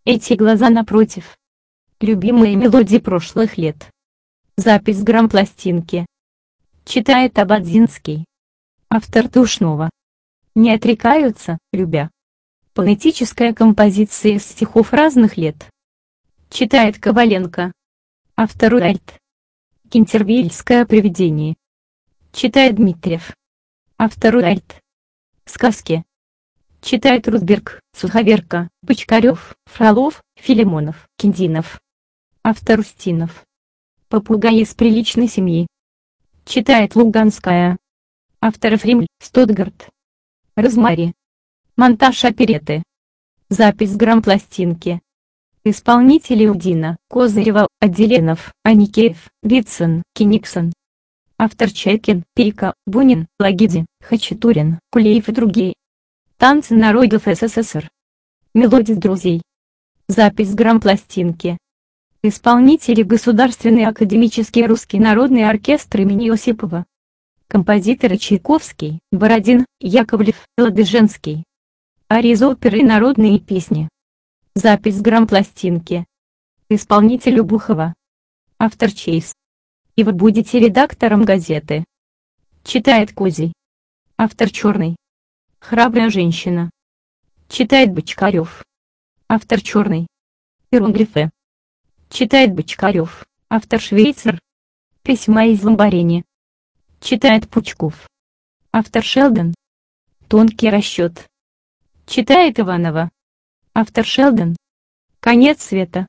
Эти глаза напротив. Любимые мелодии прошлых лет. Запись грампластинки. Читает Ободзинский. Автор Душнова. Не отрекаются, любя. Поэтическая композиция из стихов разных лет. Читает Коваленко. Автор Уальт. Кентервильское привидение. Читает Дмитриев. Автор Уальт. Сказки. Читает Рудберг, Суховерка, Бочкарев, Фролов, Филимонов, Киндинов. Автор Устинов. Попугай из приличной семьи. Читает Луганская. Автор Ефремль, Стутгарт. Розмари. Монтаж оперетты. Запись грампластинки. Исполнители Удина, Козырева, Отделенов, Аникеев, Вицин, Кениксон. Автор Чайкин, Перика, Бунин, Лагиди, Хачатурин, Кулеев и другие. Танцы народов СССР. Мелодии друзей. Запись грампластинки. Исполнители Государственный академический русский народный оркестр имени Осипова. Композиторы Чайковский, Бородин, Яковлев, Ладыженский. Арии из оперы и народные песни. Запись грампластинки. Исполнитель Обухова. Автор Чейз. И вы будете редактором газеты. Читает Козий. Автор Черный. Храбрая женщина. Читает Бочкарев. Автор Черный. Иероглифы. Читает Бочкарев. Автор Швейцар. Письма из Ламборини. Читает Пучков. Автор Шелдон. Тонкий расчет. Читает Иванова. Автор Шелдон. Конец света.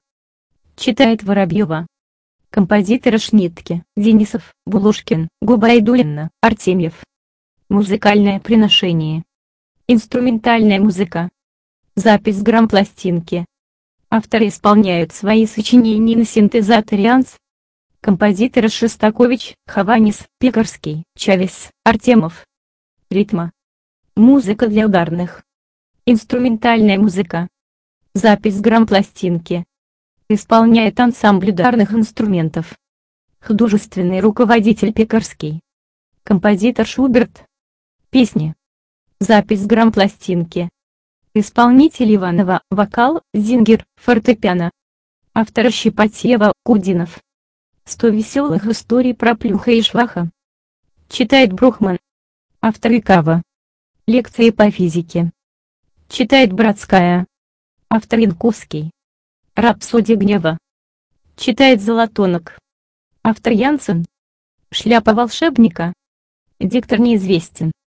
Читает Воробьева. Композиторы Шнитке, Денисов, Булушкин, Губайдуллина, Артемьев. Музыкальное приношение. Инструментальная музыка. Запись грампластинки. Авторы исполняют свои сочинения на синтезаторе Анс. Композиторы Шостакович, Хованис, Пекарский, Чавес, Артемов. Ритма. Музыка для ударных. Инструментальная музыка. Запись грампластинки. Исполняет ансамбль ударных инструментов. Художественный руководитель Пекарский. Композитор Шуберт. Песни. Запись грампластинки. Исполнитель Иванова, вокал, Зингер, фортепиано. Автор Щепотьева, Кудинов. 100 веселых историй про Плюха и Шваха. Читает Брухман. Автор Икава. Лекции по физике. Читает Бродская. Автор Янковский. Рапсодия гнева. Читает Золотонок. Автор Янсен. Шляпа волшебника. Диктор неизвестен.